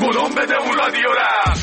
کلم بده اون رادیو رفت.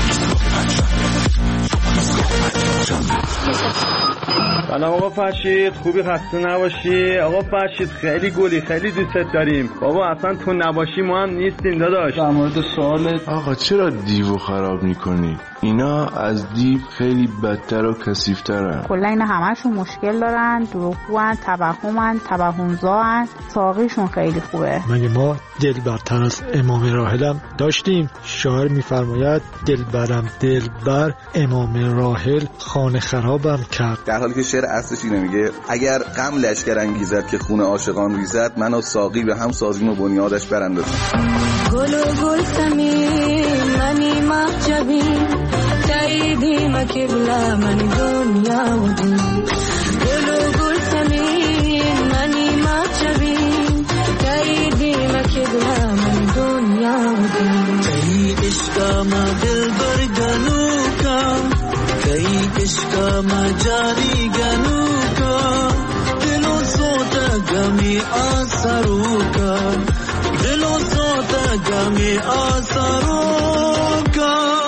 سلام آقا فرشید، خوبی؟ خسته نباشی. آقا فرشید خیلی گلی، خیلی دوستت داریم بابا. اصلا تو نباشی ما هم نیستیم داداش. در مورد سوالت آقا چرا دیوو خراب میکنی؟ اینا از دیو خیلی بدتر و کثیف‌ترن. کلا اینا همشون مشکل دارن، دروغگوان، توهمزاان. ساقیشون خیلی خوبه. مگه ما دلبرتر از امام راحلم داشتیم؟ شاعر میفرماید دلبرم دلبر امام راحل خانه خرابم کرد. در حالی که شعر اصلش اینه، میگه اگر غم لشکر انگیزد که خون عاشقان ریزد، من و ساقی به هم سازیم و بنیادش براندازیم. گل و گل سمیم منی محجبیم تاییدیم کبلا من دنیا و دین. گل و گل سمیم منی محجبیم تاییدیم کبلا من دنیا و دین. ای عشقا ما دل برگنو کا، ای عشقا ما جاری گنو کا، دلو سوتا گمی آسرو کا، دلو سوتا گمی آسرو کا.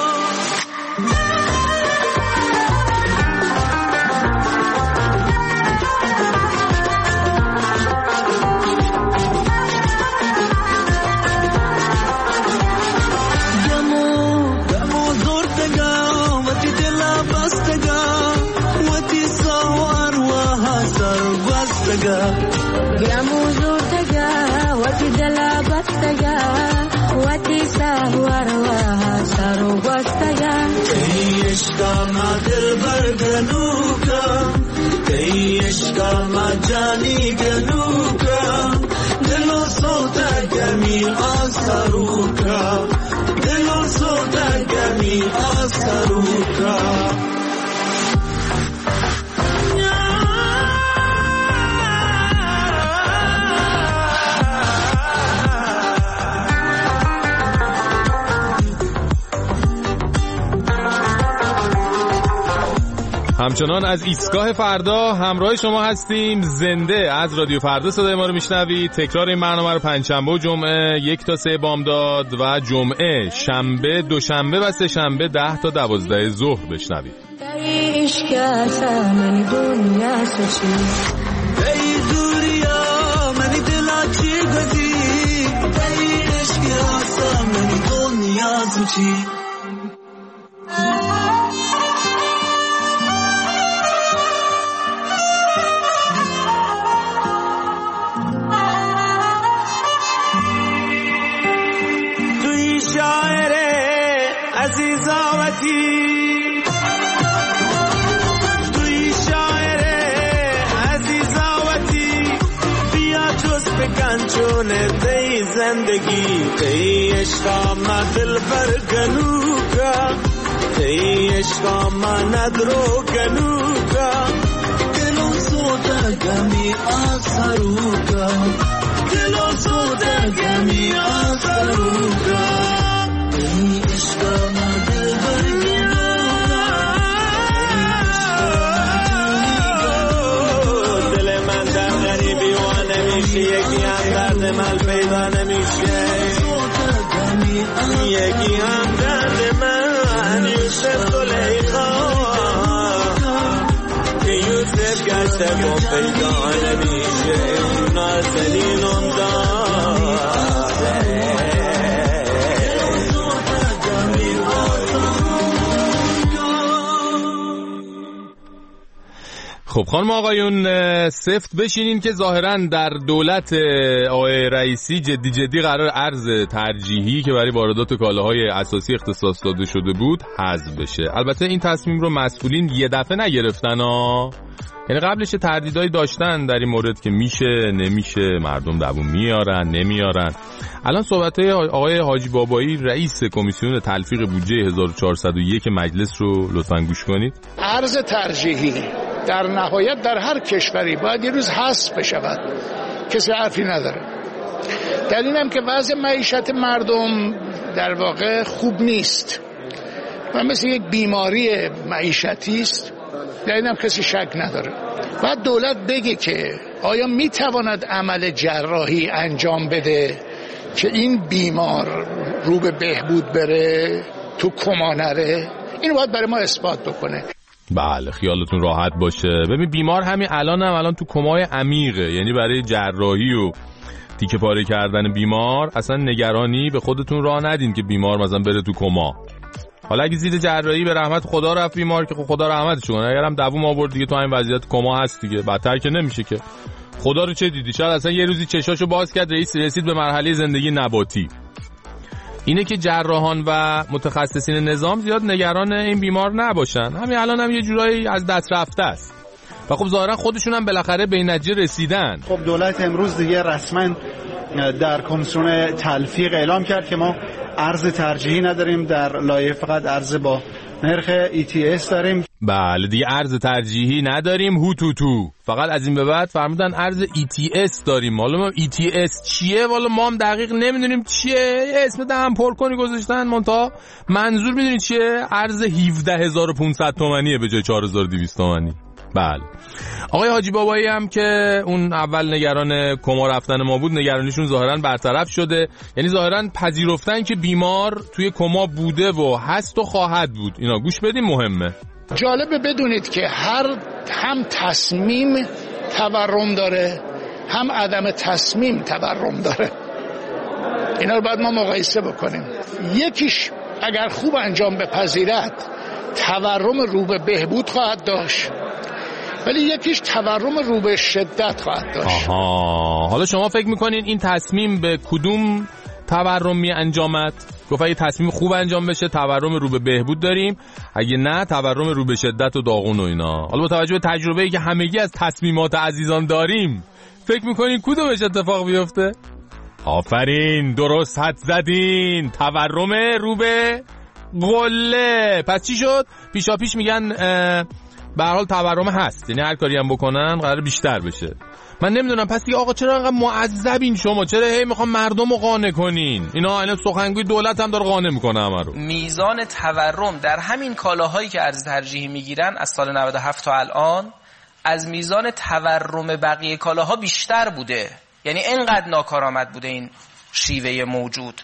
گمو زورتگا وتی دلا بستگا وتی سهوار و سرو بستگا. ای عشقا ما دل برگنوکا، ای عشقا ما جانی گنوکا، دلو سوتا گمی آسروکا، دلو سوتا گمی آسروکا. همچنان از ایستگاه فردا همراه شما هستیم. زنده از رادیو فردا صدای ما رو میشنوید. تکرار این برنامه رو پنجشنبه و جمعه 1 تا 3 بامداد و جمعه، شنبه، دوشنبه و سه شنبه 10 تا 12 ظهر بشنوید. تی زندگی تی عشقا ما دل برگنو کا، تی عشقا ما ندرو گنو کا، دلو سودا گمی آسرو کا، دلو سودا گمی آسرو کا. تی عشقا ما دل برگنو کا، دل من در غریبی و نمیشه، یکی هم درد من پیدا نمیشه، یکی هم درد من یوسف زلیخا، که یوسف گشته و پیدا نمیشه، نازنین خب خانم آقایون، سفت بشینین که ظاهراً در دولت آقای رئیسی جدی قرار ارز ترجیحی که برای واردات کالاهای اساسی اختصاص داده شده بود حذف بشه. البته این تصمیم رو مسئولین یه دفعه نگرفتن یعنی قبلش تردیدایی داشتن در این مورد که میشه نمیشه، مردم دووم میارن نمیارن. الان صحبت‌های آقای حاجی بابایی رئیس کمیسیون تلفیق بودجه 1401 مجلس رو لطفاً گوش کنید. ارز ترجیحی در نهایت در هر کشوری باید یه روز حذف بشود، کسی حرفی نداره. دلیلم که وضع معیشت مردم در واقع خوب نیست و مثل یک بیماری معیشتی است، دلیلم کسی شک نداره. باید دولت بگه که آیا میتواند عمل جراحی انجام بده که این بیمار رو به بهبود بره، تو کما نره. اینو باید برای ما اثبات بکنه. بله خیالتون راحت باشه. ببین بیمار همین الان تو کمای عمیقه، یعنی برای جراحی و تیکه پاره کردن بیمار اصلا نگرانی به خودتون راه ندین که بیمار مثلا بره تو کما. حالا اگه زیر جراحی به رحمت خدا رفت بیمار که خدا رحمتش کنه، اگرم دووم آورد دیگه تو همین وضعیت کما هست دیگه، بدتر که نمیشه که. خدا رو چه دیدی؟ شاید اصلا یه روزی چشاشو باز کرد رسید به مرحله زندگی نباتی. اینه که جراحان و متخصصین نظام زیاد نگران این بیمار نباشن. همین الان هم یه جورایی از دست رفته است و خب ظاهرا خودشون هم بالاخره به این نتیجه رسیدن. خب دولت امروز دیگه رسما در کمیسیون تلفیق اعلام کرد که ما ارز ترجیحی نداریم، در لایحه فقط ارز با نرخ ETS داریم. بله دیگه ارز ترجیحی نداریم، هوتوتو. فقط از این به بعد فرمودن ارز ETS داریم. حالا ما ETS چیه؟ والا ما هم دقیق نمیدونیم چیه. اسم دهم پر کنی گذاشتن، منتها منظور میدونید چیه؟ ارز 17500 تومانیه به جای 4200 تومانی. بله. آقای حاجی بابایی هم که اون اول نگران کما رفتن ما بود، نگرانیشون ظاهرا برطرف شده. یعنی ظاهرا پذیرفتن که بیمار توی کما بوده و هست و خواهد بود. اینا گوش بدین مهمه. جالبه بدونید که هم تصمیم تورم داره، هم عدم تصمیم تورم داره. اینا رو باید ما مقایسه بکنیم. یکیش اگر خوب انجام بپذیرد تورم رو به بهبود خواهد داشت، ولی یکیش تورم رو به شدت خواهد داشت. حالا شما فکر میکنین این تصمیم به کدوم تورم می انجامد؟ گفت اگه تصمیم خوب انجام بشه تورم رو به بهبود داریم، اگه نه تورم رو به شدت و داغون و اینا. حالا با توجه به تجربه‌ای که همگی از تصمیمات عزیزان داریم، فکر میکنین کدومش اتفاق بیفته؟ آفرین، درست حد زدین. تورم رو به قله. پس چی شد؟ پیشاپیش میگن به هر حال تورم هست، یعنی هر کاری هم بکنن قرار بیشتر بشه. من نمیدونم پس دیگه آقا چرا انقدر معذبین شما؟ چرا هی میخوام مردم رو قانع کنین؟ اینا سخنگوی دولت هم داره قانع میکنه همه رو. میزان تورم در همین کالاهایی که ارز ترجیحی میگیرن از سال 97 تا الان از میزان تورم بقیه کالاها بیشتر بوده. یعنی اینقدر ناکارآمد بوده این شیوه موجود.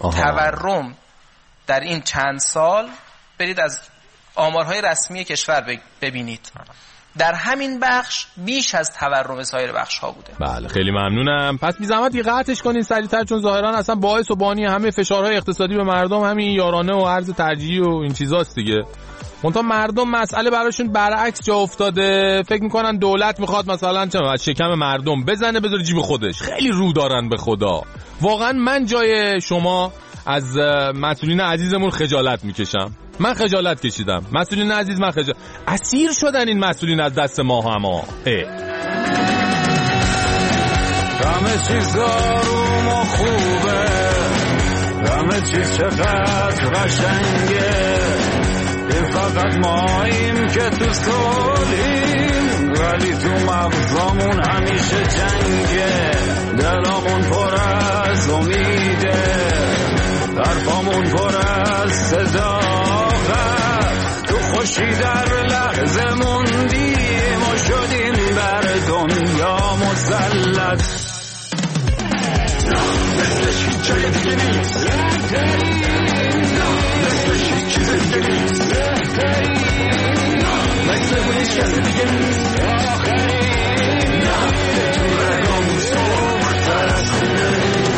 تورم در این چند سال برید از آمارهای رسمی کشور ببینید، در همین بخش بیش از تورم سایر بخش ها بوده. بله خیلی ممنونم. پس بی زحمت قطعش کنین سریعتر، چون ظاهرا اصلا باعث و بانی همه فشارهای اقتصادی به مردم همین یارانه و ارز ترجیحی و این چیزاست دیگه. منتها مردم مسئله براشون برعکس جا افتاده. فکر میکنن دولت میخواد مثلا از شکم مردم بزنه بذاره جیب خودش. خیلی رو دارن به خدا. واقعا من جای شما از مسئولین عزیزمون خجالت میکشم. من خجالت کشیدم. مسئولین عزیز من اسیر شدن این مسئولین از دست ما همه چیز آروم و خوبه، همه چیز چقدر قشنگه، این فقط ماییم که تو صلحیم، ولی تو مغزامون همیشه جنگه، دلامون پر از امیده، حرفامون پر از صداقت، تو خوشی در لحظه موندیم و شدیم بر دنیا مسلط. مثلش هیچ جای دیگه نیست، مثلش هیچ چیز دیگه نیست، مثل اون هیچ کس دیگه نیست، تو رگامون سرختر از خونه.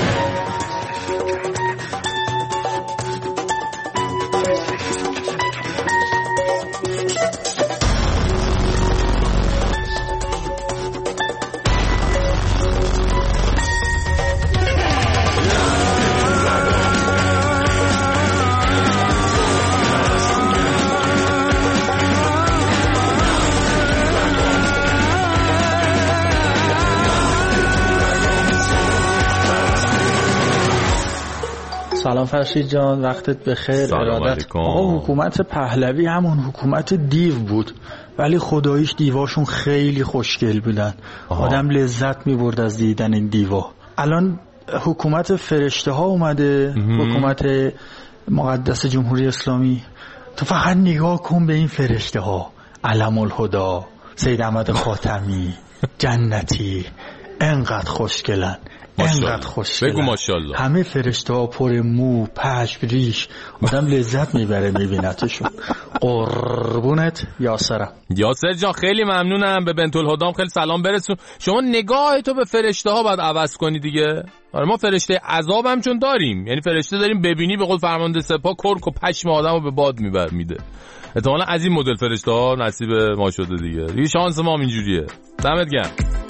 سلام فرشید جان، وقتت بخیر. ارادت. آقا حکومت پهلوی همون حکومت دیو بود، ولی خداییش دیواشون خیلی خوشگل بودن. آدم لذت میبرد از دیدن این دیوا. الان حکومت فرشته ها اومده، حکومت مقدس جمهوری اسلامی. تو فقط نگاه کن به این فرشته ها، علم الهدا، سید احمد خاتمی، جنتی، انقدر خوشگلن، انقدر خوشگله. بگو ماشاءالله. همه فرشته‌ها پر مو، پشم، ریش، آدم لذت میبره میبینتشون. قربونت یاسرم. یاسر جان خیلی ممنونم. به بنت الهدام خیلی سلام برسون. شما نگاه تو به فرشته‌ها باید عوض کنی دیگه. آره ما فرشته عذاب هم چون داریم، یعنی فرشته داریم ببینی به قول فرمانده سپاه کرک و پشم آدمو به باد میده. احتمالاً از این مدل فرشته‌ها نصیب ما شده دیگه شانس ما هم اینجوریه. دمت گرم.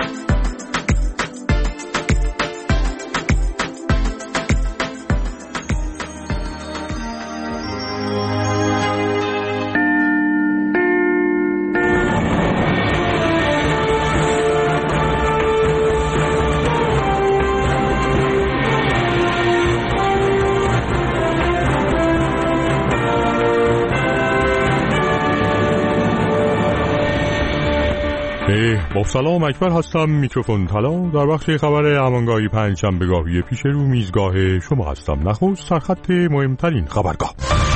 با سلام اکبر هستم، میکروفون طلا. در وقت خبر امانگاهی پنجشنبهگاهی پیش رو میزگاه شما هستم. نخست سرخط مهمترین خبرگاه.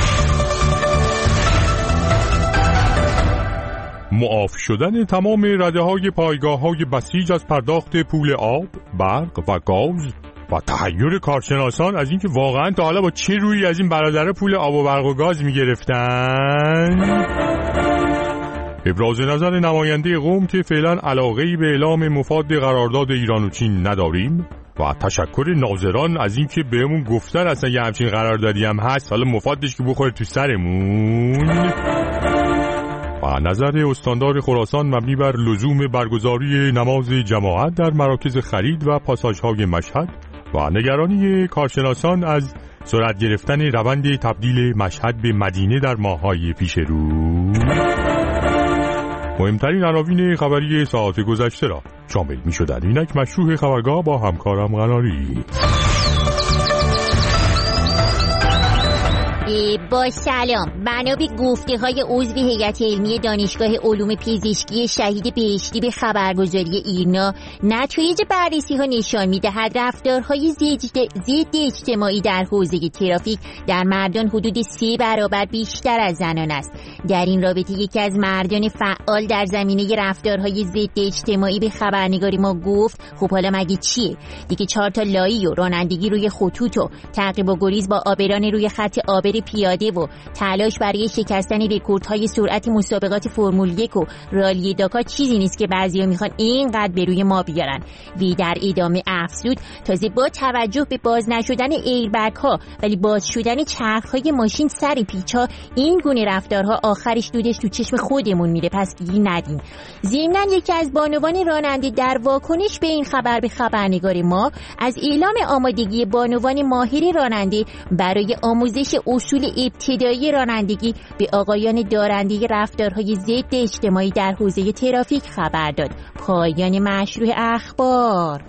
معاف شدن تمام رده‌های پایگاه‌های بسیج از پرداخت پول آب، برق و گاز و تحیر کارشناسان از اینکه واقعا تا حالا با چه رویی از این برادر پول آب و برق و گاز می‌گرفتن. ابراز نظر نماینده قم که فعلا علاقه‌ای به اعلام مفاد قرارداد ایران و چین نداریم و تشکر ناظران از اینکه بهمون گفتن اصلا یه همچین قراردادی هم هست، حالا مفادش که بخوره تو سرمون. و نظر استاندار خراسان مبنی بر لزوم برگزاری نماز جماعت در مراکز خرید و پاساژهای مشهد و نگرانی کارشناسان از سرعت گرفتن روند تبدیل مشهد به مدینه در ماه‌های پیش رو. مهمترین عناوین خبری ساعت گذشته را شامل می شدند. اینک مشروع خبرگاه با همکارم قناری. با سلام. بنا به گفته‌های عضو هیئت علمی دانشگاه علوم پزشکی شهید بهشتی به خبرگزاری ایرنا، نتایج بررسی‌ها نشان می‌دهد رفتارهای ضد اجتماعی در حوزه ترافیک در مردان حدود 3 برابر بیشتر از زنان است. در این رابطه یکی از مردان فعال در زمینه رفتارهای ضد اجتماعی به خبرنگاری ما گفت خب حالا مگه چیه؟ دیگه 4 تا لایی و رانندگی روی خطوط و تعقیب و گریز با آبران روی خط آبر پیاده و تلاش برای شکستن رکوردهای سرعت مسابقات فرمول 1 و رالی داکار چیزی نیست که بعضیا میخوان اینقدر به روی ما بیارن. وی در ادامه افزود تازه با توجه به باز نشدن ایربگ ها ولی باز شدن چرخهای ماشین سر پیچا، این گونه رفتارها آخرش دودش تو چشم خودمون میره، پس گیر ندین. ضمناً یکی از بانوان راننده در واکنش به این خبر به خبرنگار ما از اعلام آمادگی بانوان ماهر راننده برای آموزش اصول ابتدایی رانندگی به آقایان دارنده رفتارهای ضد اجتماعی در حوزه ترافیک خبر داد. پایان مشروع اخبار.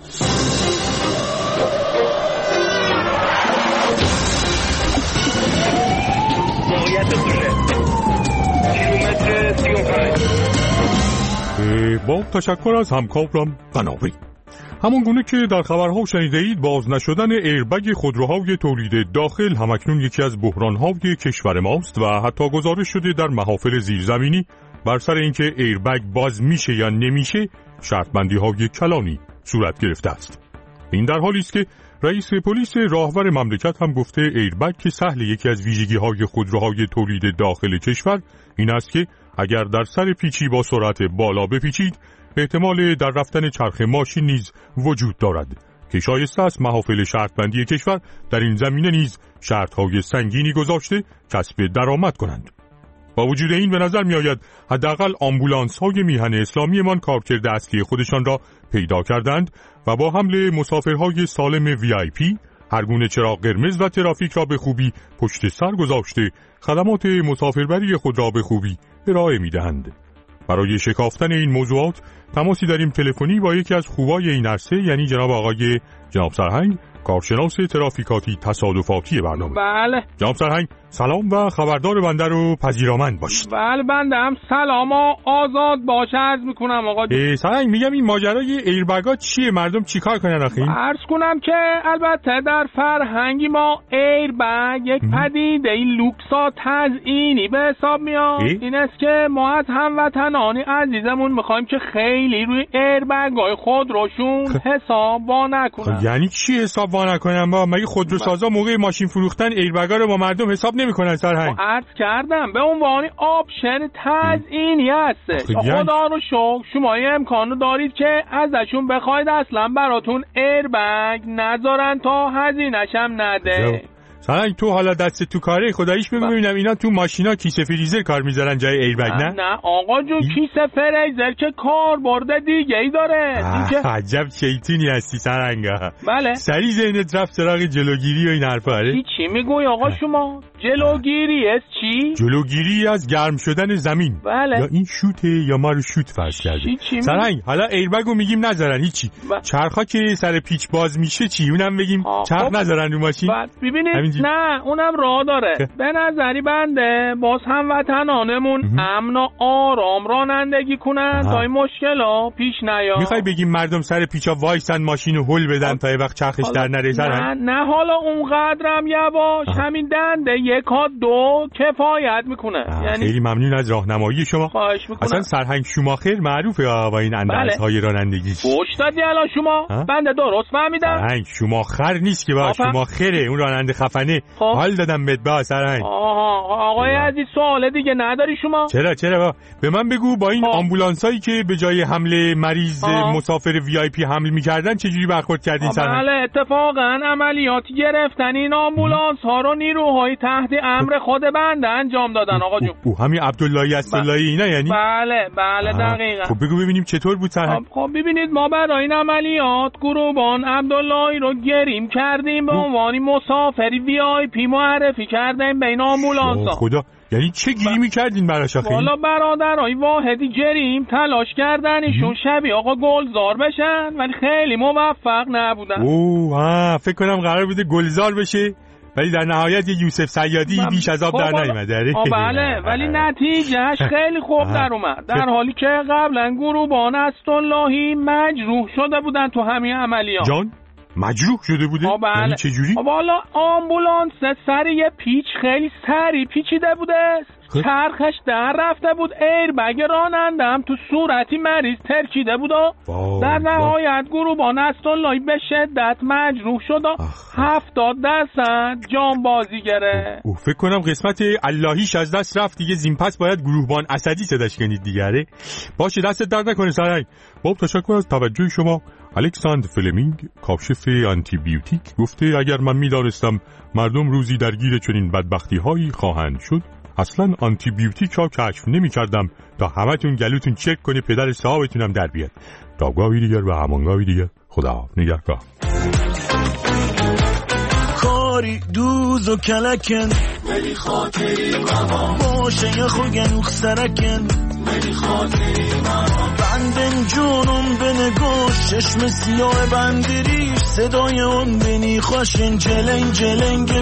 با تشکر از همکارم قناری. همون گونه که در خبرها شنیده اید، باز نشدن ایربگ خودروهای تولید داخل همکنون یکی از بحرانهای کشور ماست و حتی گزارش شده در محافل زیرزمینی بر سر اینکه ایربگ باز میشه یا نمیشه شرطبندی‌های کلانی صورت گرفته است. این در حالی است که رئیس پلیس راهور مملکت هم گفته ایربگ که سهل یکی از ویژگی‌های خودروهای تولید داخل کشور این است که اگر در سر پیچی با سرعت بالا بپیچید احتمال در رفتن چرخ ماشین نیز وجود دارد که شایسته است محافل شرطبندی کشور در این زمینه نیز شرط‌های سنگینی گذاشته کسب درآمد کنند. با وجود این به نظر می آید حداقل آمبولانس‌های میهن اسلامیمان کارکرد اصلی خودشان را پیدا کردند و با حمل مسافرهای سالم VIP هر گونه چراغ قرمز و ترافیک را به خوبی پشت سر گذاشته خدمات مسافربری خود را به خوبی ارائه می‌دهند. برای شکافتن این موضوعات تماسی داریم تلفنی با یکی از خوبای این عرصه، یعنی جناب سرهنگ، کارشناس ترافیکاتی تصادفاتی برنامه. بله جناب سرهنگ سلام و خبردار بنده رو پذیرامند باشید. بله بنده هم سلام و آزاد باشه عرض میکنم آقا. سرهنگ میگم این ماجرای ایربگا چیه؟ مردم چیکار کنن آخه؟ عرض کنم که البته در فرهنگی ما ایربگ یک پدیده این لوکسا تزئینی به حساب میاد. این است که ما از هموطنان عزیزمون میخوایم که خیلی روی ایربگای خود روشون حساب وا نکنن. یعنی چی حساب وا نکنم با؟ مگه خودروسازا موقع ماشین فروختن ایربگا رو با مردم حساب نمیکنن سرهنگ؟ عرض کردم به عنوان آپشن تزیینی هست. خدا رو شکر شما یه امکانو دارید که ازشون بخواید اصلا براتون ایربگ نذارن تا هزینه‌ش هم نده. سرهنگ تو حالا دست تو کاره خداییش ببینم اینا تو ماشینا کیسه فریزر کار میذارن جای ایربگ نه؟ نه آقا جون کیسه فریزر که کار برده دیگه ای داره. عجب شیطونی هستی سرهنگا. بله سری ذهنت رفت سراغ جلوگیری و این حرفا. آره چی میگوی آقا شما؟ جلوگیری از چی؟ جلوگیری از گرم شدن زمین. بله. یا این شوته یا ما رو شوت فرض کرده. سرهنگ حالا ایربگو میگیم نذارن هیچی. چرخا که سر پیچ باز میشه چی؟ اونم بگیم چرخ نذارن رو ماشین. ببینید نه اونم راه داره. به نظری بنده باز هموطنانمون امن و آرام رانندگی کنن تا این مشکلا پیش نیاد. میخوای بگیم مردم سر پیچا وایسن ماشینو هل بدن تا یه وقت چرخش در نره سرهنگ؟ نه حالا اونقدرم یواش. همین دنده یکا دو کفایت میکنه. یعنی خیلی ممنون از راهنمایی شما. خواهش میکنم. اصلا سرهنگ شوماخر معروفه با این اندازهای رانندگی. گوش دادی الان شما؟ بنده درست فهمیدم؟ سرهنگ شوماخر نیست که با شوماخره اون راننده خفنه. حال دادم بهت با سرهنگ. آقای عزیز سوال دیگه نداری شما؟ چرا به من بگو با این آمبولانسایی که به جای حمل مریض مسافر وی آی پی حمل می‌کردن چه جوری برخورد کردین سرهنگ؟ بله اتفاقا عملیاتی گرفتن این آمبولانس ها رو نیروهای تحت امر خود بنده انجام دادن آقا جون. همین عبداللهی اسداللهی اینا یعنی؟ بله دقیقاً. خب بگو ببینیم چطور بود سرهنگ؟ خب ببینید ما برای این عملیات گروبان عبداللهی رو گریم کردیم به عنوان مسافری وی آی پی معرفی کردیم بین آمبولانس‌ها. خدا یعنی چه گیری می‌کردین براش آخه؟ والا برادرای واحدی جریم تلاش کردن ایشون شبیه آقا گلزار بشن ولی خیلی موفق نبودن. فکر کنم قرار بوده گلزار بشه ولی در نهایت یه یوسف صیادی بیش از آب در نیومده. بله ولی نتیجهش خیلی خوب در اومد در حالی که قبلا گروبان اسداللهی مجروح شده بودن تو همین عملیات. جان مجروح شده بوده؟ یعنی چه جوری؟ والا آمبولانس سر یه پیچ خیلی سری پیچیده بوده. چرخش در رفته بود. ایربگ راننده هم تو صورتی مریض ترکیده بود. در نهایت گروبان اسداللهی به شدت مجروح شد و 70% جانبازی گرفت. فکر کنم قسمت اللهیش از دست رفت دیگه. زین پس باید گروهبان اسدی صداش کنید دیگه. باشه دستت درد نکنه سرهنگ. تشکر از توجه شما. الکساندر فلمینگ کاشف آنتی بیوتیک گفته اگر من می‌دانستم مردم روزی درگیر چنین بدبختی‌هایی خواهند شد اصلا آنتی بیوتیک را کشف نمی‌کردم تا همتون گلوتون چک کنه پدر صاحبتونم در بیاد. تا گاهی دیگر و همانگاهی دیگر خدا نگهدار. کاری دوز و کلکن ولی خاطری ماما باشه یا خوگن اخسرکن ولی خاطری ماما بندن جونم بنگوش چشم سیاه بندریش صدای اون بینی خوشن جلنگ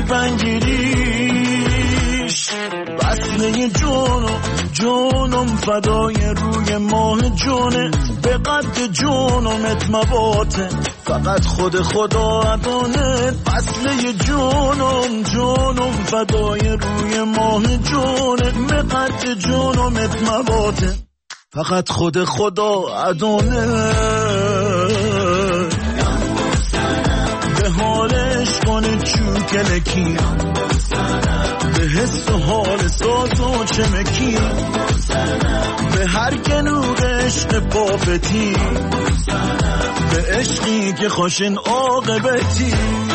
بنگیریش بسنه جونم فدای روی ماه جونه به قد جونمت مباته فقط خدا ادانه بسله جونم فدای روی ماه جونه به قد جونمت مباته فقط خدا ادانه به حالش کنه چوکلکی به حس و حال ساز و چمکی به هر گنوغ عشق بابتی به عشقی که خوشن عاقبتی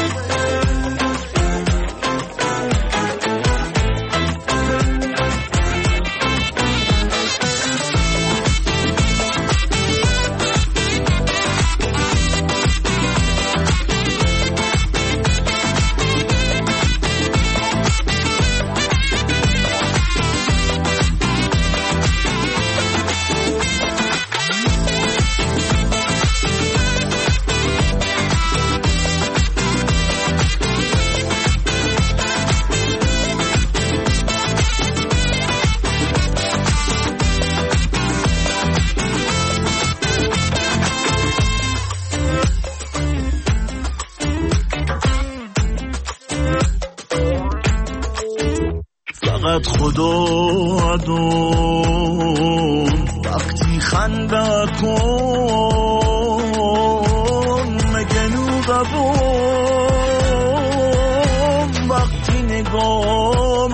فقط خدا ادون وقتی خنده کن مگه نو قبول نگاه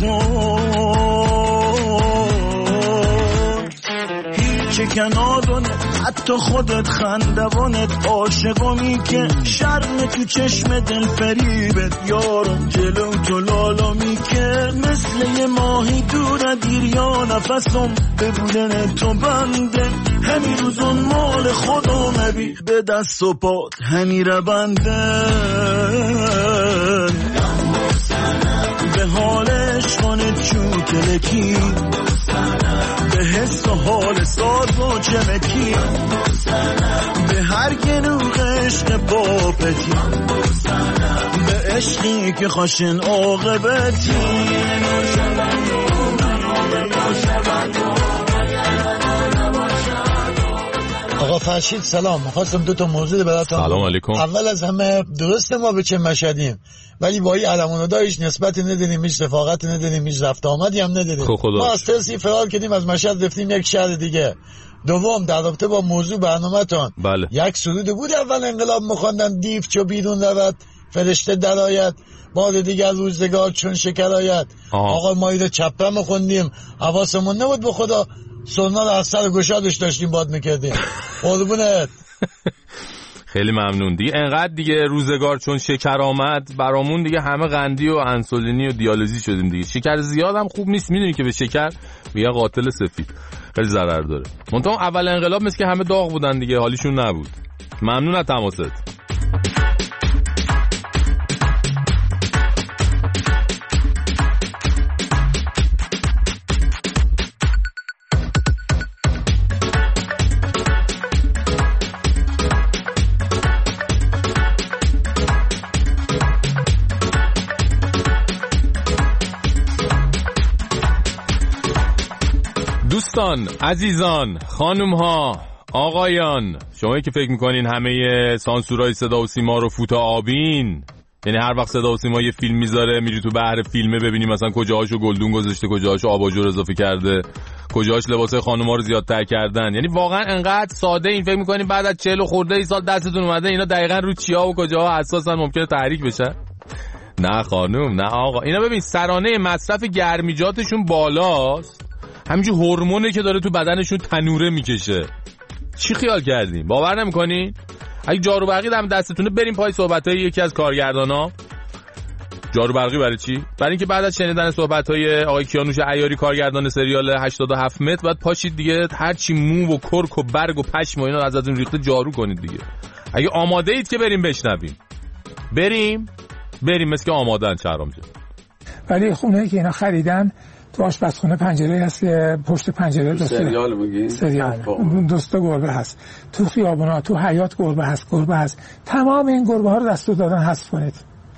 مکن، هیچ کنادونه حتی خودت خندوانت، عاشقانی که شرم تو چشم دل فریبت، یارم جلو تو لالامی که مثل یه ماهی دور دریا، نفسم به بودن تو بنده، همین روزون مال خدا نبی به دست و پات همیره بنده، به حال عشقانت چوکلکی، به حس و حال ساز و چمکی، به هر گنوغ عشق بابتی، به عشقی که خاشن عاقبتی. آقا فرشید سلام، می‌خواستم دو تا موضوع براتون. سلام علیکم. اول از همه درست ما به چه مشهدیم، ولی با این علمان‌ها هیچ نسبتی نداریم، هیچ رفاقت نداریم، هیچ رفت آمدی هم نداریم. ما از ترسی فرار کردیم از مشهد رفتیم یک شهر دیگه. دوم در رابطه با موضوع برنامه‌تون، بله. یک سرود بود اول انقلاب می‌خوندن، دیو چو بیرون رود فرشته درآید، بار دیگر روزگار چون شکر آید. آقا ما اینو چپه می‌خوندیم، حواسمون نبود به خدا، سرنا رو از سر گشادش داشتیم باد میکردیم. قربونت. خیلی ممنون دیگه. انقدر دیگه روزگار چون شکر آمد برامون دیگه همه قندی و انسولینی و دیالوزی شدیم دیگه. شکر زیاد هم خوب نیست، میدونی که به شکر میگه قاتل سفید، خیلی ضرر داره. منتها اول انقلاب مثل که همه داغ بودن دیگه، حالیشون نبود. ممنون از تماست. دوستان، عزیزان، خانوم ها، آقایان، شما که فکر میکنین همه سانسورای صدا و سیما رو فوت آبین، یعنی هر وقت صدا و سیما یه فیلم میذاره میری تو بحر فیلمه ببینی مثلا کجاهاشو گلدون گذاشته، کجاهاشو آباژور اضافه کرده، کجاهاش لباسای خانوما رو زیادتر کردن، یعنی واقعا انقدر ساده این فکر میکنین بعد از 40 خورده ای سال دستتون اومده اینا دقیقاً رو چیا و کجاها حساسن ممکنه تحریک بشه؟ نه خانوم، نه آقا، اینا ببین سرانه مصرف گرمیجاتشون بالاست، همینجور هورمونه که داره تو بدنشون تنوره میکشه. چی خیال کردین؟ باور نمیکنین؟ اگه جارو برقی دم دستتونه بریم پای صحبتای یکی از کارگردانا. جارو برقی برای چی؟ برای اینکه بعد از شنیدن صحبتای آقای کیانوش عیاری کارگردان سریال 87 متر بعد پاشید دیگه هر چی مو و کرک و برگ و پشم و اینا ازتون ریخته جارو کنید دیگه. اگه آماده اید که بریم بشنویم. بریم مثل که آمادن شهرام جان. ولی خونه‌ای که اینا خریدن تو آشپزخونه پنجره هست که پشت پنجره دوسته سریال میگی؟ سریال دوسته گربه هست، تو خیابونا تو حیات گربه هست. تمام این گربه ها رو دستور دادن حذف کنید.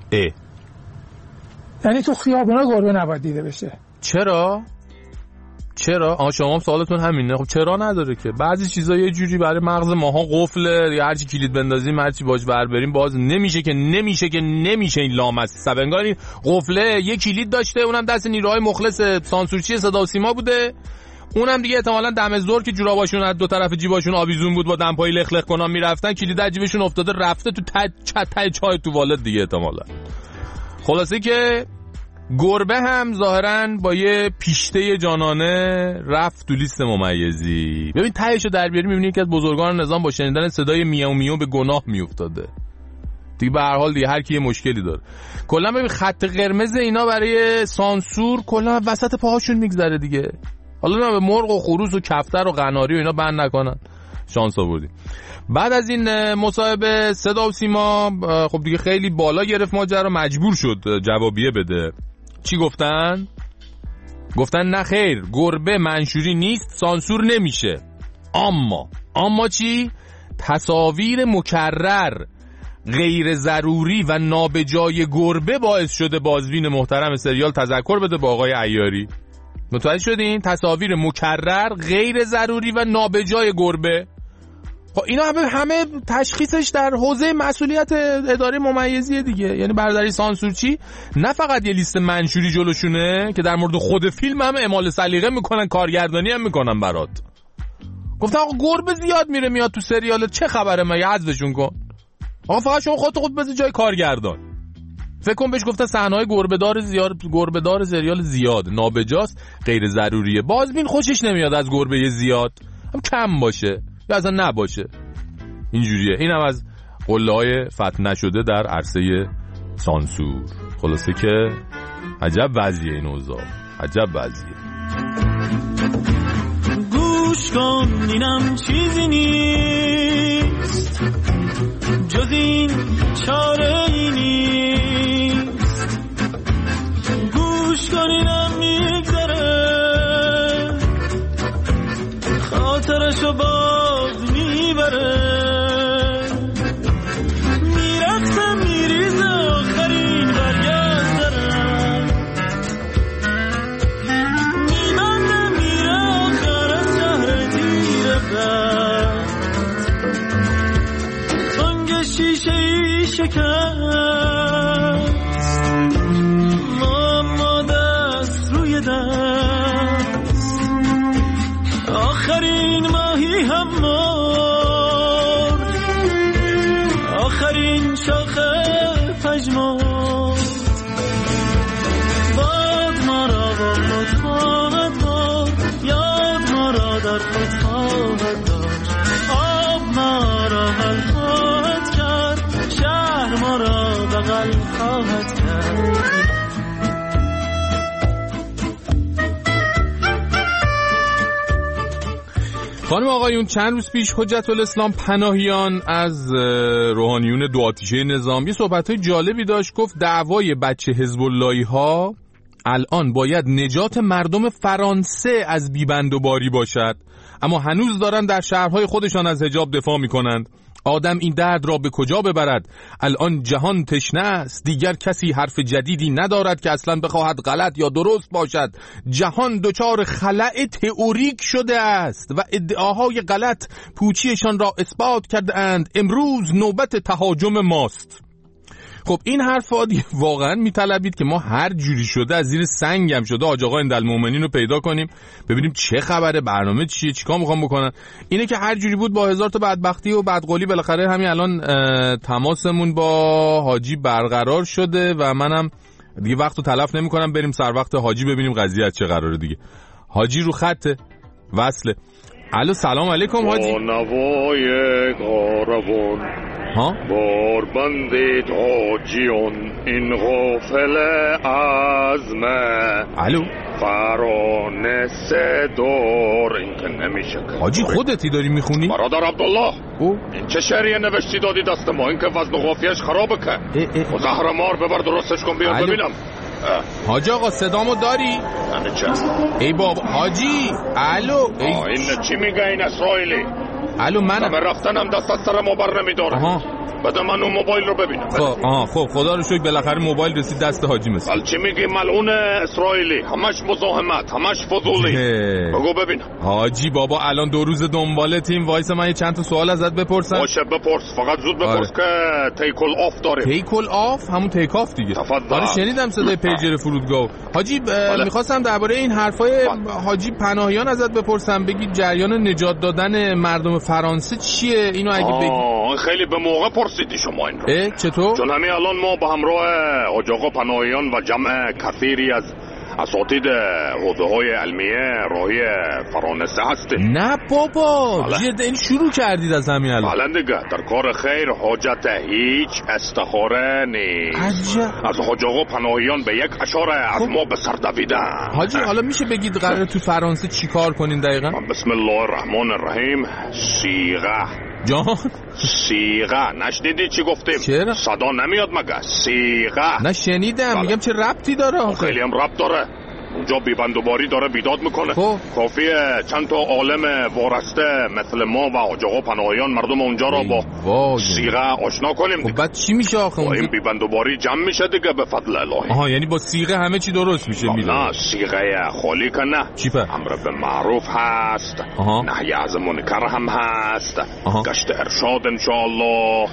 یعنی تو خیابونا گربه نباید دیده بشه. چرا؟ شما هم سوالتون همینه. خب چرا نداره که بعضی چیزا یه جوری برای مغز ماها قفله، یا هرچی کلید بندازیم هرچی باش ور بریم باز نمیشه این لامصب انگار قفله یه کلید داشته، اونم دست نیروهای مخلص سانسورچی صدا و سیما بوده، اونم دیگه احتمالاً دم ظهر که جوراباشون از دو طرف جیباشون آویزون بود با دمپایی لخ لخ کنان میرفتن، کلید از جیبشون افتاده رفته تو ته چای توالت دیگه احتمالاً. خلاصه که گربه هم ظاهراً با یه پیشته جانانه رفت تو لیست ممیزی. ببین تهشو در بیاری میبینی که از بزرگان نظام با شنیدن صدای میاو میاو به گناه میافتاده دیگه. به هر حال دیگه هر کی یه مشکلی داره. کلا ببین خط قرمز اینا برای سانسور کلا وسط پاهاشون میگذره دیگه. حالا نه به مرغ و خروس و کفتر و قناری و اینا بند نکنن. شانس آوردیم. بعد از این مصاحبه صدا و سیما خب دیگه خیلی بالا گرفت ماجرا، مجبور شد جوابیه بده. چی گفتن؟ نه خیر، گربه منشوری نیست، سانسور نمیشه. اما چی؟ تصاویر مکرر غیر ضروری و نابجای گربه باعث شده بازبین محترم سریال تذکر بده با آقای عیاری. متوجه شدین؟ تصاویر مکرر غیر ضروری و نابجای گربه. خب اینا همه تشخیصش در حوزه مسئولیت اداره ممیزی دیگه. یعنی برادری سانسورچی نه فقط یه لیست منشوری جلوشونه که در مورد خود فیلم هم اعمال سلیقه میکنن، کارگردانی هم میکنن برات. گفتن آقا گربه زیاد میره میاد تو سریال، چه خبره مگه حذفشون کن. آقا فقط شما خودت خود بذار جای کارگردان. فکر کن بهش گفتن صحنه‌های گربه‌دار سریال زیاد نابجاست، غیر ضروریه. بازبین خوشش نمیاد از گربه زیاد، هم کم باشه یا اصلا نباشه. اینجوریه. اینم از قله‌های فتح نشده در عرصه سانسور. خلاصه که عجب وضعیه این اوضاع، عجب وضعیه. گوش کن اینم چیزی نیست جز این چاره ای نیست. گوش کن اینم میگذره خاطرشو باز میبره. میرقصه میریزه آخرین برگشت داره. میبنده میره آخر از شهر تیره بر. سنگ شیشه ای شکست ما دست روی دست. آخرین ماهی هم مرد، آخرین شاخه پژمرد. باد ما را با خود خواهد برد، یاد ما را در خود خواهد داشت. آب ما را حل خواهد کرد، شهر ما را بغل خواهد کرد. خانم آقایون، چند روز پیش حجت الاسلام پناهیان از روحانیون دو آتیشه نظام یه صحبت‌های جالبی داشت. گفت دعوای بچه حزب اللهی ها الان باید نجات مردم فرانسه از بیبندوباری باشد، اما هنوز دارن در شهرهای خودشان از حجاب دفاع میکنند. آدم این درد را به کجا ببرد؟ الان جهان تشنه است، دیگر کسی حرف جدیدی ندارد که اصلا بخواهد غلط یا درست باشد. جهان دچار خلأ تئوریک شده است و ادعاهای غلط پوچیشان را اثبات کرده اند. امروز نوبت تهاجم ماست. خب این حرف واقعا میطلبید که ما هر جوری شده از زیر سنگم شده حاج آقا اندالمومنین رو پیدا کنیم ببینیم چه خبره، برنامه چیه، چیکار میخوام بکنن. اینه که هر جوری بود با هزار تا بدبختی و بدقولی بالاخره همین الان تماسمون با حاجی برقرار شده و منم دیگه وقتو تلف نمی‌کنم، بریم سر وقت حاجی ببینیم قضیه از چه قراره. دیگه حاجی رو خط وصله. الو سلام علیکم حاجی. نوای قاربون باربندید حاجیون این غافل عزمه. الو فرانسه دور. این که نمیشه. حاجی خودتی داری میخونی؟ برادر عبدالله این چه شعریه نوشتی دادی دست ما؟ این که وزن و قافیهش خرابه که زهرمار ببر درستش کن بیار ببینم. حاجی آقا صدامو داری؟ یعنی چه؟ ای بابا حاجی. الو این چی میگه این اسرائیلی؟ الو منم رفتنم دست از سر ما بر نمیداره. بده من اون موبایل رو ببینم. خب خدا رو شکر بالاخره موبایل رسید دست حاجی. مثل چی میگی ملعون اسرائیلی؟ همش مزاحمت، همش فضولی. بگو ببینم. حاجی بابا الان 2 روز دنبالتیم. وایس من چند تا سوال ازت بپرسم. باشه بپرس، فقط زود بپرس که تیکل آف داره. تیکل آف؟ همون تیک آف دیگه. آره شنیدم صدای پیجر فرودگاه. حاجی میخواستم درباره این حرفای حاجی پناهیان ازت بپرسم، بگی جریان نجات دادن مردم فرانسه چیه؟ اینو اگه بگی. خیلی به موقع پرسیدی شما این رو. چطور؟ چون همین الان ما به همراه حاج آقا پناهیان و جمع کثیری از اساتید حوزه‌های علمیه راهی فرانسه هستیم. نه بابا جد این شروع کردید از همین الان؟ بله دیگه، در کار خیر حاجت هیچ استخاره نیست. از حاج آقا پناهیان به یک اشاره از ما به سر دویدن. حاجی حالا میشه بگید قراره تو فرانسه چی کار کنین دقیقا؟ بسم الله الرحمن الرحیم. صیغه جان صیغه نشنیدی چی گفتیم؟ چرا؟ صدا نمیاد مگه؟ صیغه نشنیدم. میگم چه ربطی داره؟ خیلی هم ربط داره. اونجا بیبندوباری داره بیداد میکنه. کافیه چند تا عالم وارسته مثل ما و حاج آقا پناهیان مردم اونجا را با صیغه آشنا کنیم. خب بعد چی میشه آخه اونجا؟ این بیبندوباری جمع میشه دیگه به فضل الهی. یعنی با صیغه همه چی درست میشه؟ نه صیغه خالی که نه. چی پر؟ امر به معروف هست، نهی از منکر هم هست، گشت ارشاد انشاءالله.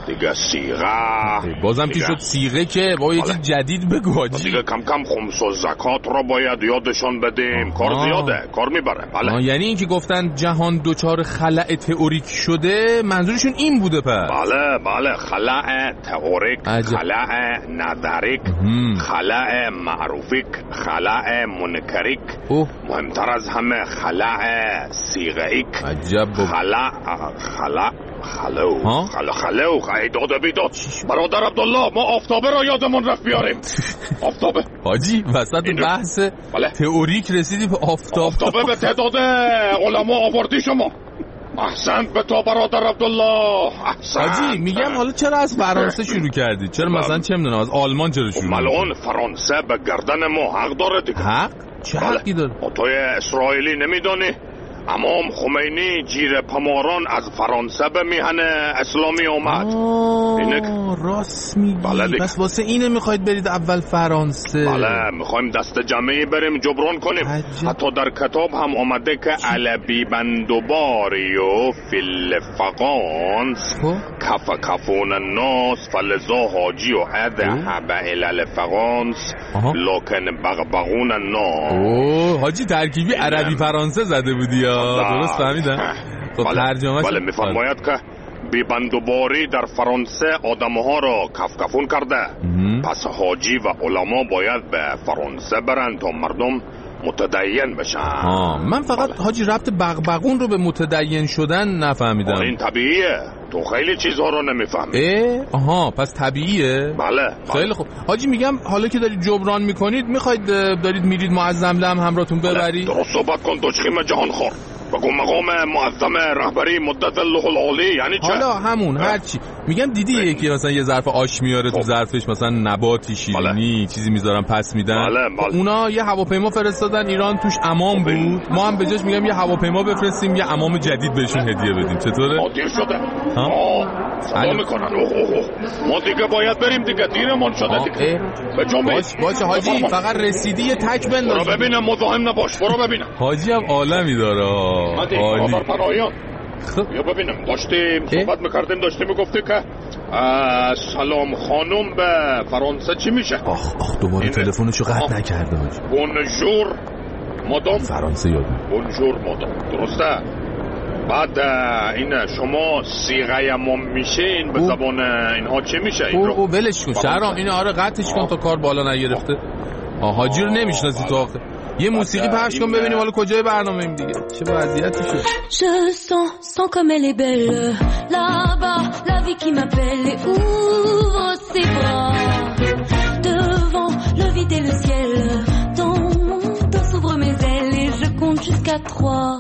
دیگه سیغه. بازم که شد سیغه که با یه چیز جدید بگو حاجی. دیگه کم کم خمس و زکات رو باید یادشون بدیم. کار زیاده، کار میبره. بله. یعنی این که گفتن جهان دوچار خلأ تئوریک شده منظورشون این بوده پس؟ بله خلأ تئوریک، خلأ نظریک، خلأ معروفیک، خلأ منکریک، مهمتر از همه خلأ سیغهیک. عجب. خلو داده بیداد. برادر عبدالله ما آفتابه را یادمون رفت بیاریم. آفتابه حاجی وسط بحث تئوریک رسیدی به آفتابه به تعداد علما آوردی شما. احسنت به تو برادر عبدالله، احسنت. حاجی میگم حالا چرا از فرانسه شروع کردی؟ چرا مثلا چه میدونم از آلمان چرا شروع کردی؟ ملعون فرانسه به گردن ما حق داره دیگه. حق؟ چه حقی داره؟ توی اسرائیلی نمیدانی؟ امام خمینی جیر پماران از فرانسه به میهن اسلامی اومد. راست میگی. پس واسه اینه میخواید برید اول فرانسه؟ بله میخوایم دست جمعی بریم جبران کنیم. حتی در کتاب هم آمده که علبی بندوباریو فیل فقانس کف کفون الناس فلزا حاجی و اذهب الى الفقانس لکن بغبغون الناس. حاجی ترکیبی عربی فرانسه زده بودی یا درست فهمیدم؟ خب ترجمه‌اش بله میفرماید که بیبندوباری در فرانسه آدم‌ها را کفکفون کرده. پس حاجی و علما باید به فرانسه برن تا مردم متدین بشن. من فقط حاجی ربط بغبغون رو به متدین شدن نفهمیدم. این طبیعیه، تو خیلی چیزها رو نمیفهمی. پس طبیعیه؟ بله. خیلی خوب حاجی میگم حالا که دارید جبران میکنید میخواید دارید میرید معظم لم همراهتون ببرید؟ درست صحبت کن دشخیم جهان خور. بگو مقام معظم رهبری مدت الله العالی یعنی چه؟ حالا همون هرچی میگم دیدی یکی مثلا یه ظرف آش میاره تو ظرفش مثلا نباتی شیرینی چیزی میذارن پس میدن. اونا یه هواپیما فرستادن ایران توش عمام بود. ما هم به جاش میگم یه هواپیما بفرستیم یه عمام جدید بهشون هدیه بدیم. چطوره؟ دیر شده. صدا میکنن. ما دیگه باید بریم دیگه، دیرمون شده دیگه. به جنبه باشه حاجی فقط رسیدی یه تک بنداز. برو ببینم مزاحم نباش. برو ببینم. حاجی هم عالمی داره. عالی. یا ببینم داشتیم صحبت میکردیم، داشتیم میگفتی که سلام خانم به فرانسه چی میشه؟ دوباره تلفنشو قطع نکرده حاجی. بونژور مادام. فرانسه یاد بونژور مادام، درسته؟ بعد این شما سیغه ما میشین به زبان اینها چی میشه؟ این رو ولش کن شهرام، اینو قطعش کن تا کار بالا نگرفته. حاجی رو نمیشناسی تو آخه. یه موسیقی پخش کن ببینیم حالا کجای برنامه‌ایم دیگه. چه وضعیتی شد؟ Je sens comme elle est belle là-bas, la vie qui m'appelle et ouvre ses bras devant le vide et le ciel. Dans mon dos s'ouvrent mes ailes et je compte jusqu'à 3.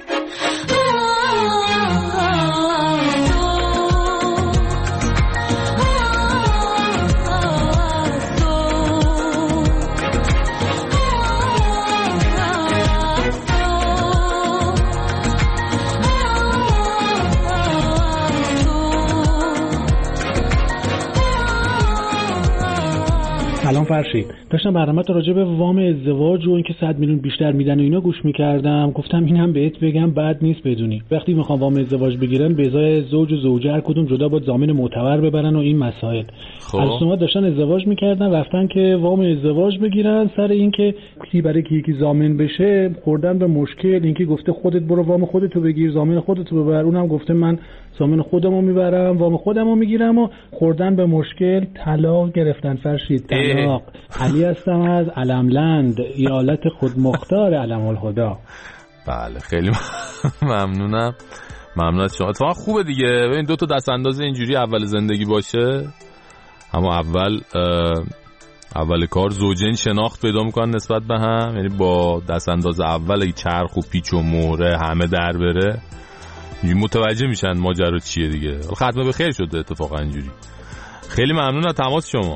سلام فرشید، داشتم برنامه‌ت راجع به وام ازدواج و اینکه 100 میلیون بیشتر میدن و اینا گوش می‌کردم. گفتم اینم بهت بگم بد نیست بدونی. وقتی میخوام وام ازدواج بگیرن به ازای زوج و زوجه هر کدوم جدا باید ضامن معتبر ببرن و این مسائل. از شما داشتن ازدواج می‌کردن رفتن که وام ازدواج بگیرن، سر اینکه برای یکی ضامن بشه خوردن به مشکل. اینکه گفته خودت برو وام خودتو بگیر، ضامن خودتو ببر، اونم گفته من ضامن خودمو میبرم، وام خودمو میگیرم و خوردن به مشکل طلاق گرفتن. فرشید طلاق. علی هستم از علملند، ایالت خودمختار علم الهدا. بله خیلی ممنونم از شما. اتفاقا خوبه دیگه ببین دو تا دست انداز اینجوری اول زندگی باشه. اما اول کار زوجین شناخت پیدا میکنن نسبت به هم، یعنی با دست انداز اول اگه چرخ و پیچ و مهره همه در بره متوجه میشن ماجرا چیه دیگه. ختمه به خیر شده اتفاقا اینجوری. خیلی ممنون از تماس شما.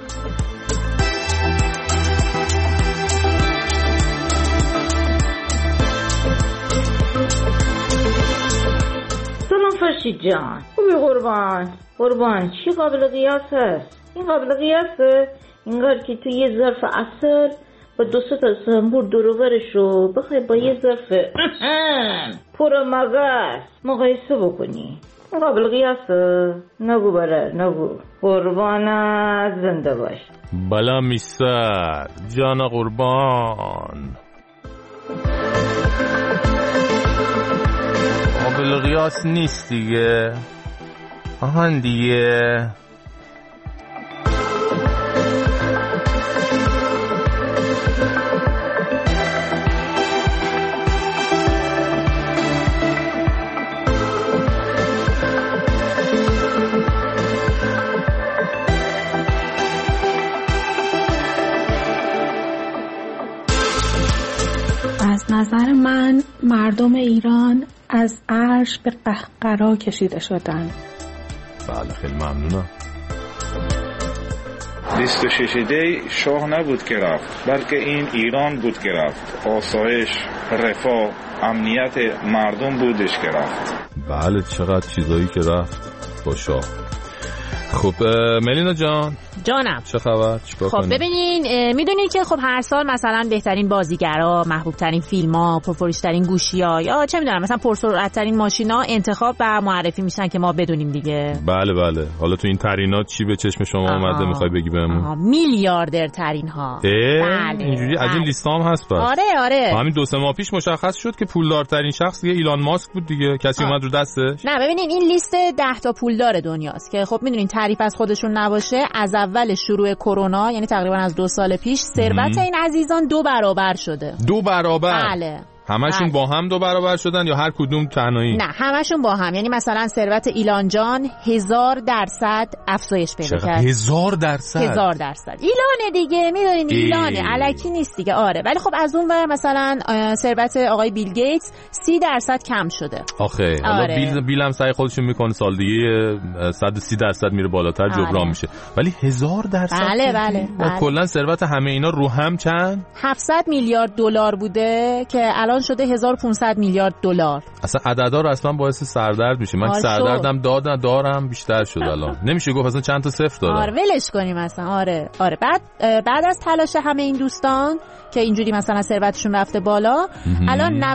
سلام فرشید جان، خوبی قربان چی قابل قیاس هست؟ این قابل قیاسه؟ اینگار که تو یه ظرف عسل با 2 تا زنبور دوروبرش رو بخوای با یه ظرف پر مغز مقایسه بکنی. این قابل قیاسه؟ نگو بره نگو. قربانت زنده باش. بلا میسر جان قربان. قابل قیاس نیست دیگه. آهان دیگه. از نظر من مردم ایران از عرش به قهقرا کشیده شدن. بله خیلی ممنونم. 26 دی شاه نبود که رفت، بلکه این ایران بود که رفت. آسایش، رفاه، امنیت مردم بودش که رفت. بله چقدر چیزایی که رفت با شاه. خب ملینا جانم چه خبر؟ چیکار کنیم؟ خب ببینین میدونین که خب هر سال مثلا بهترین بازیگرا، محبوب ترین فیلم‌ها، پرفروش ترین گوشی‌ها یا چه میدونم مثلا پرسرعت ترین ماشینا انتخاب و معرفی میشن که ما بدونیم دیگه. بله حالا تو این ترینات چی به چشم شما اومده میخوای بگی بهمون؟ میلیاردر ترین‌ها. بله اینجوری از این لیست هم هست پس. آره همین 2-3 ماه پیش مشخص شد که پولدارترین شخص دیگه ایلان ماسک بود دیگه. کسی اومد رو دستش؟ نه ببینین این لیست 10 تا پولدار دنیاست که خب میدونین تعریف از خودشون نباشه. از اول شروع کرونا یعنی تقریبا از 2 سال پیش ثروت این عزیزان 2 برابر شده. 2 برابر؟ بله. همشون با هم 2 برابر شدن یا هر کدوم تنهایی؟ نه همشون با هم. یعنی مثلا ثروت ایلان جان 1000% افزایش پیدا کرد. 1000%؟ 1000%. ایلانه دیگه میدونین ایلانه الکی نیست دیگه. آره ولی خب از اون ور مثلا ثروت آقای بیل گیتس 30% کم شده. آخه حالا بیل هم سعی خودشون میکنه سال دیگه 130% میره بالاتر جبران میشه. ولی 1000%؟ بله. کلا ثروت همه اینا رو هم چند؟ 700 میلیارد دلار بوده که الان شده 1500 میلیارد دلار. اصلا عددا رو اصلا باعث سردرد میشه. من سردردم دارم بیشتر شد الان. نمیشه گفت اصلا چند تا صفر داره. آره ولش کنیم اصلا. آره بعد از تلاش همه این دوستان که اینجوری مثلا ثروتشون رفته بالا الان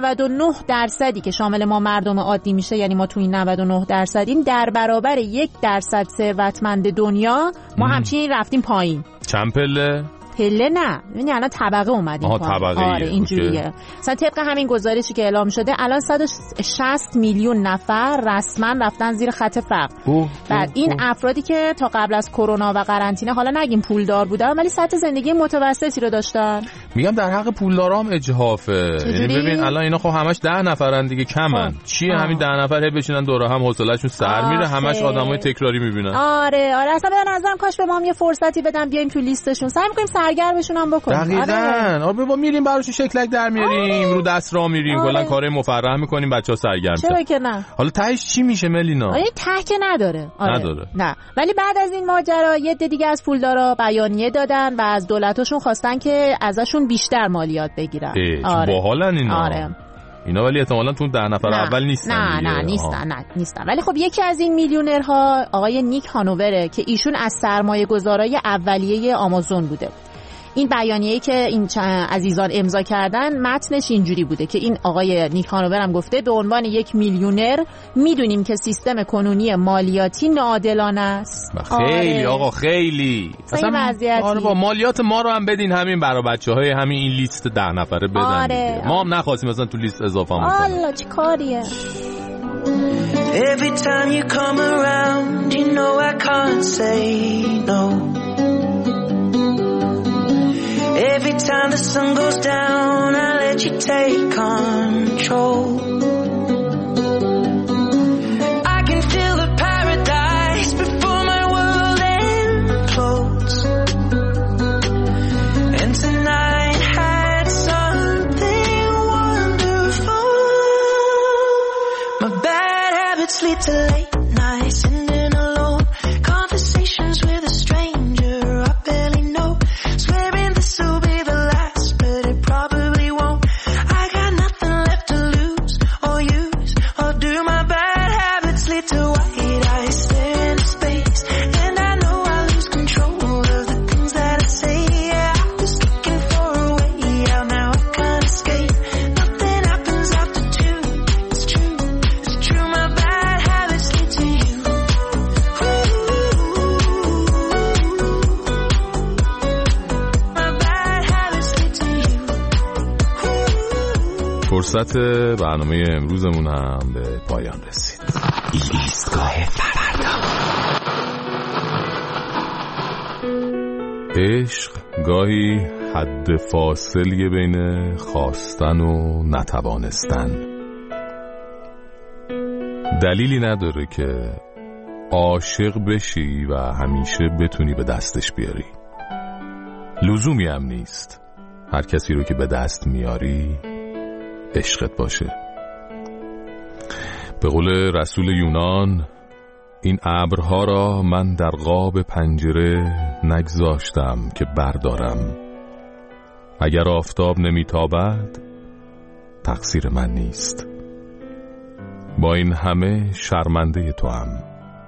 99% که شامل ما مردم عادی میشه، یعنی ما تو این 99% در برابر 1% ثروتمند دنیا ما همچنین رفتیم پایین. چند پله نه یعنی الان طبقه اومدیم. طبقه. آره اینجوریه. مثلا طبق همین گزارشی که اعلام شده الان 160 میلیون نفر رسما رفتن زیر خط فقر. بعد این افرادی که تا قبل از کرونا و قرنطینه حالا نگیم پولدار بودن ولی سطح زندگی متوسطی رو داشتن. میگم در حق پولدارا هم اجحافه. یعنی ببین الان اینا خب همش 10 نفرن دیگه کمن. چیه همین 10 نفر بشینن دور هم حوصله‌شون سر میره. همش آدمای تکراری میبینن. آره اصلا به نظرم کاش به ما یه فرصتی بدن بیایم تو لیستشون سعی می‌کنیم سرگرمشون هم بکنیم. دقیقاً. آره با میریم براشون شکلک در میاریم. رو دست راه میریم. کلا کارهای مفرح میکنیم بچه‌ها سرگرم شن. چرا که نه؟ حالا تهش چی میشه ملینا؟ این ته که نداره. نداره. نه. ولی بعد از این ماجرا یه عده دیگه از پولدارا بیانیه دادن و از دولتاشون خواستن که ازشون بیشتر مالیات بگیرن. باحالن اینا. آره. اینا ولی احتمالاً تو 10 نفر اول نیستن. نه نیستن. ولی خب یکی از این میلیونرها آقای نیک هانووره که ایشون از سرمایه‌گذارای اولیه آمازون بوده. این بیانیه‌ای که این عزیزان امضا کردن متنش اینجوری بوده که این آقای نیک هانوور هم گفته به عنوان یک میلیونر میدونیم که سیستم کنونی مالیاتی ناعادلانه است. خیلی آقا خیلی اصلا با مالیات ما رو هم بدین همین برای بچه‌های همین این لیست 10 نفره بدن. ما هم نخواستیم مثلا تو لیست اضافه کنیم. الله چه کاریه. Every time you come around you know I can't say no. Every time the sun goes down, I let you take control. I can feel the paradise before my world implodes. And tonight had something wonderful. My bad habits lead to late nights, sitting alone, conversations with a stranger I barely know. Swearing this will be the last, but it probably won't. I got nothing فرصت برنامه امروزمون هم به پایان رسید. ایستگاه فردا. عشق گاهی حد فاصلی بین خواستن و نتوانستن. دلیلی نداره که عاشق بشی و همیشه بتونی به دستش بیاری. لزومی هم نیست هر کسی رو که به دست میاری عشقت باشه. به قول رسول یونان، این ابرها را من در قاب پنجره نگذاشتم که بردارم. اگر آفتاب نمیتابد تقصیر من نیست. با این همه شرمنده توام.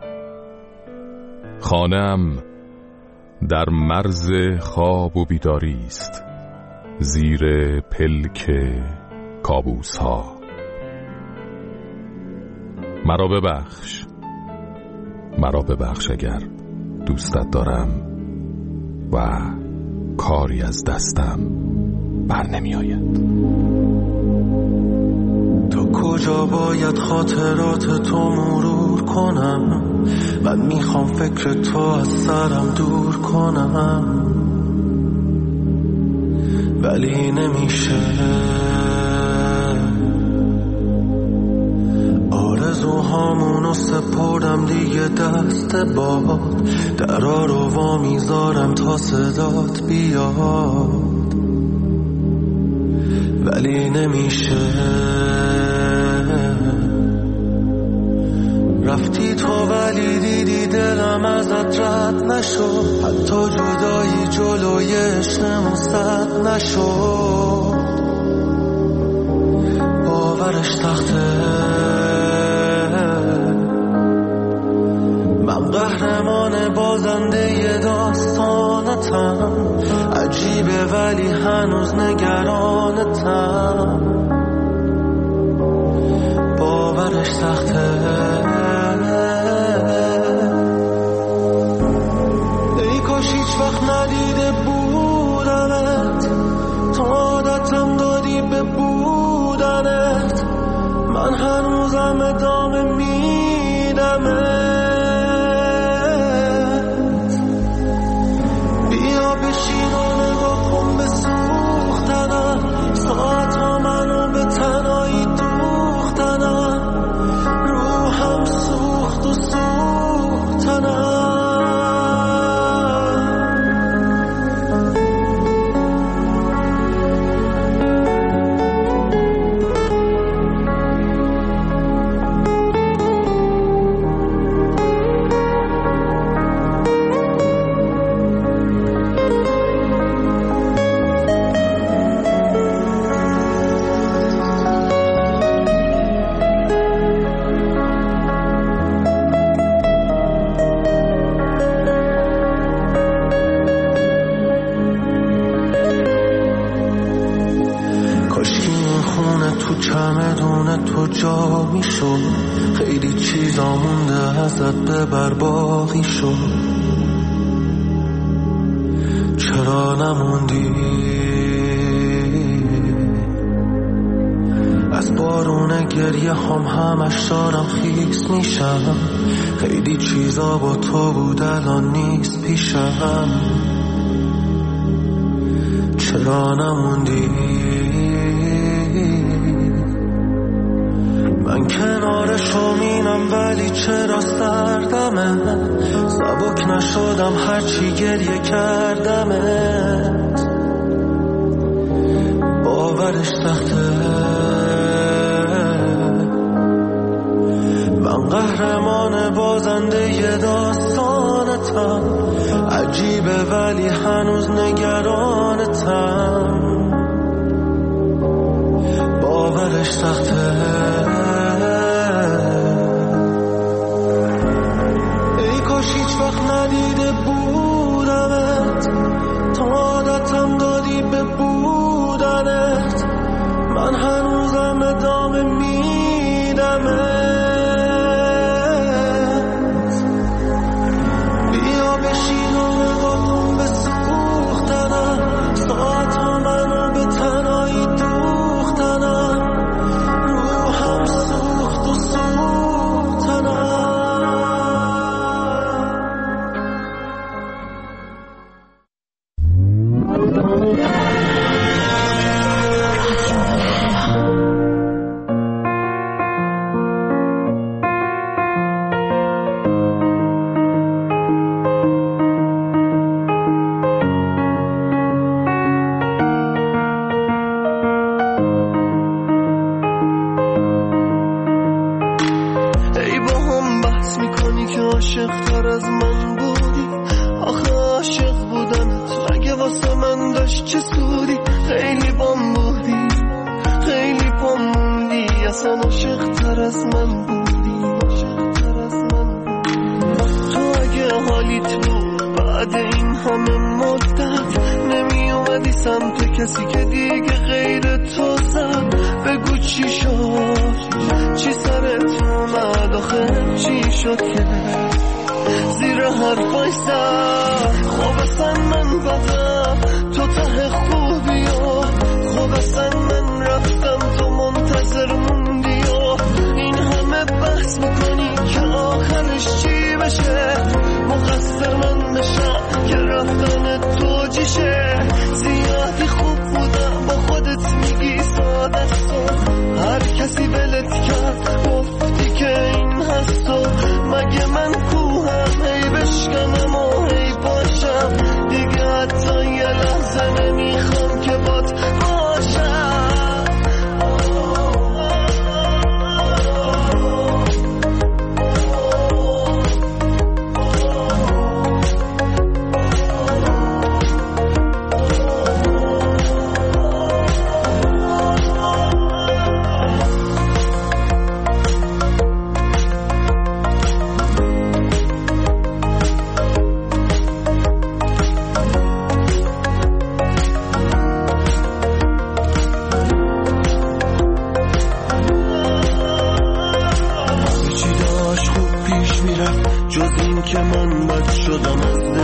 خانه‌ام در مرز خواب و بیداری است، زیر پلک کابوس ها. مرا ببخش اگر دوستت دارم و کاری از دستم بر نمی آید. تو کجا باید خاطرات تو مرور کنم؟ من میخوام فکر تو از سرم دور کنم، ولی نمیشه. آرزوهامونو سپردم دیگه دست باد، درا رو وا میذارم تا صدات بیاد، ولی نمیشه. رفتی تو ولی دیدی دلم ازت رد نشد، حتی جدایی جلوی عشقمون سد نشد. باورش سخته، من قهرمان بازنده ی داستانتم. عجیبه ولی هنوز نگرانتم. باورش سخته. ای کاش هیچ وقت ندیده بودمت، تا عادتم دادی به بودنت. من هنوزم ادامه میدمت. بیا بشین و نگاه کن به سوختنم، ساعت ها منو به تنهایی دوختنم. روحم سوخت و سوختنم. چمدون تو جا میشد، خیلی چیزا مونده ازت ببر باقی شد. چرا نموندی؟ از بارون گریه همش دارم خیس میشم. خیلی چیزا با تو بود الان نیست پیشم. چرا نموندی؟ من کنار شومینم ولی چرا سردمه؟ سبک نشدم هرچی گریه کردمت. باورش سخته، من قهرمان بازنده ی داستانتم. عجیبه ولی هنوز نگرانتم. باورش سخته. ای کاش هیچ وقت ندیده بودمت، تا عادتم دادی به بودنت. من هنوزم ادامه میدمت. بیا بشین و نگاه کن به سوختنم، ساعت ها منو به تنهایی دوختنم. داشت چه سودی، خیلی بام بودی، خیلی بام موندی، اصلا عاشق تر از من بودی. تو اگه حالیت بود بعد این همه مدت نمی اومدی سمت کسی که دیگه غیر تو زد، بگو چی شد، چی سرت اومد، آخه چی شد که زیر حرفای زد. خب اصلا من بدم تو ته خوبی و خب اصلا من رفتم تو منتظر موندی و این همه بحث میکنی که آخرش چی بشه، مقصر من بشم که رفتن تو جیشه. زیادی خوب بودم با خودت میگی ساده سو، هر کسی ولت کرد گفتی که این هست و مگه من کوهم هی بشکنم و هی باشم دیگه، حتی یه لحظه نمیخوام که بات باشم. که من بد شدم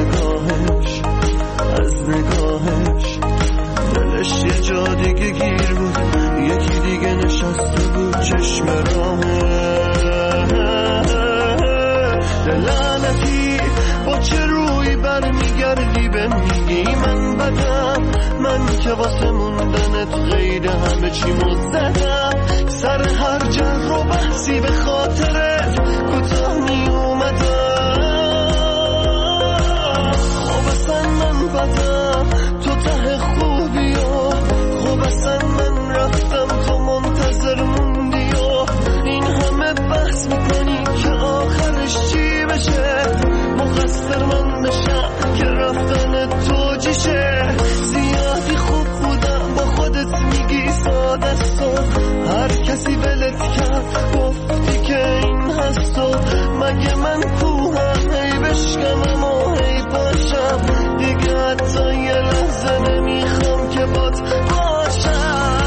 از نگاهش دلش یه جا دیگه گیر بود، یکی دیگه نشسته بود چشم راهش. لعنتی با چه روی برمیگردی به میگی من بدم، من که واسه موندنت غیر همه چی مزدم، سر هر جر و بحثی به خاطرت کوتاه می اومدم. من بدم تو ته خوبی و خب اصلا من رفتم تو منتظر موندی و این همه بحث میکنی که آخرش چی بشه، مقصر من بشم که رفتن تو جیشه. زیادی خوب بودم با خودت میگی ساده سو، هر کسی ولت کرد گفتی که این هست و مگه من کوهم هی بشکنم و هی باشم دیگه، حتی یه لحظه نمیخوام که بات باشم.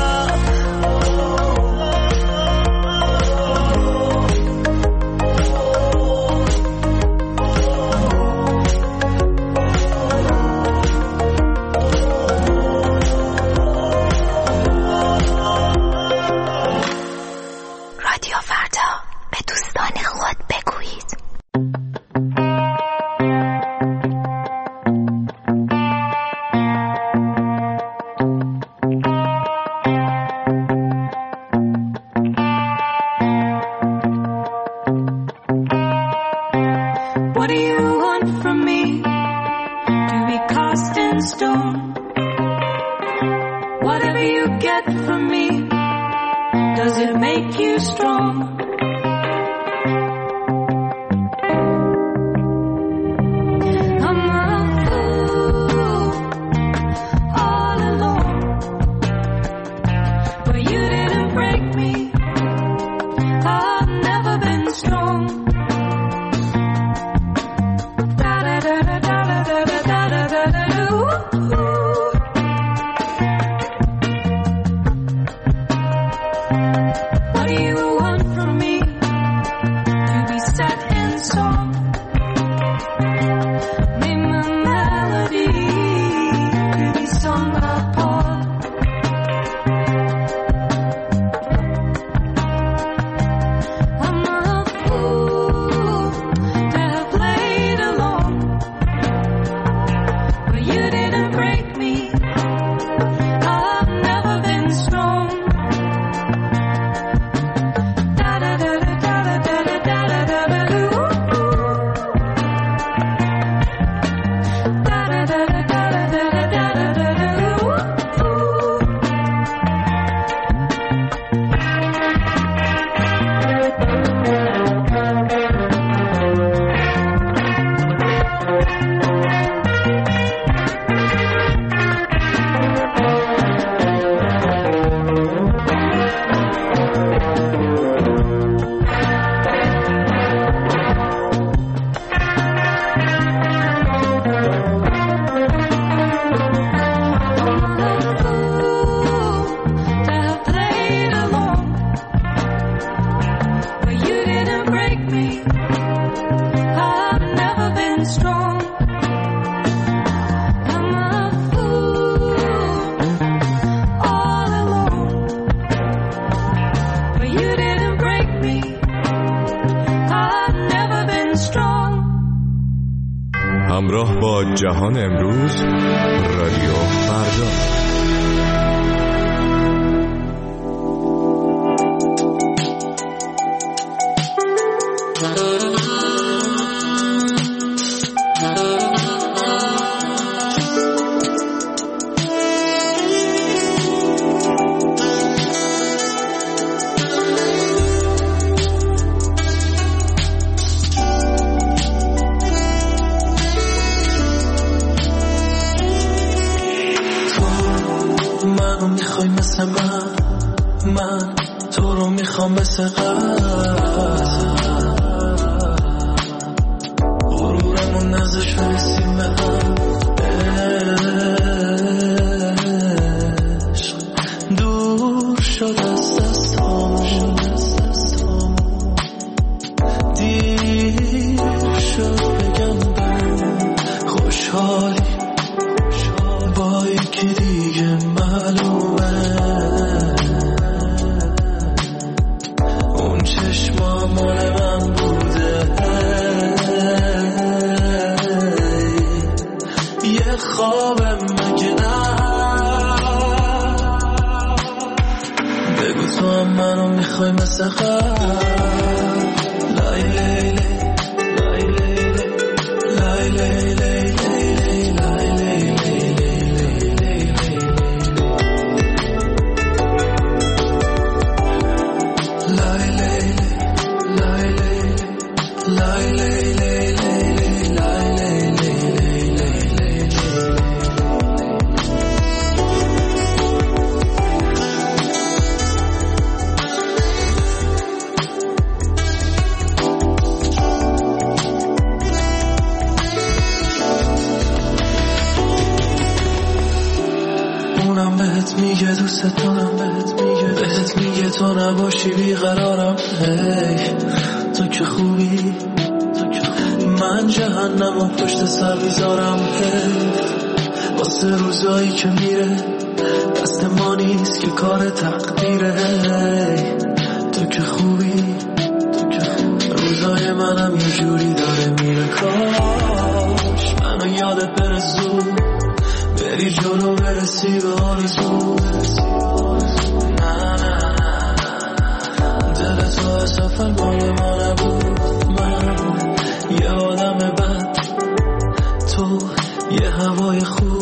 رادیو فردا، به دوستان خود بگویید. What do you want from me? جهان امروز، رادیو فردا. من تو رو میخوام مثل غرورمون نزش برسیم به هم، عشق دور شد از دستامون، دیر شد بگم برم خوشحالی با یکی دیگه معلومه اون چشما مال من بوده، یه خواب مگه نه؟ بگو تو هم منو میخوای مثل لای لیلی لای لیلی لای لیلی لای لیلی میگه دوست دارم، بهت میگه تو نباشی بیقرارم، هی تو که خوبی من جهنم و پشت سر میذارم، هی واسه روزایی که میره دست ما نیست که کار تقدیره، هی تو که خوبی روزای منم یه جوری داره میره، کاش منو یادت بره زود بری جلو برسی به آرزو، نه دل تو از اول مال ما نبود، من یه آدم بد، تو یه هوای خوب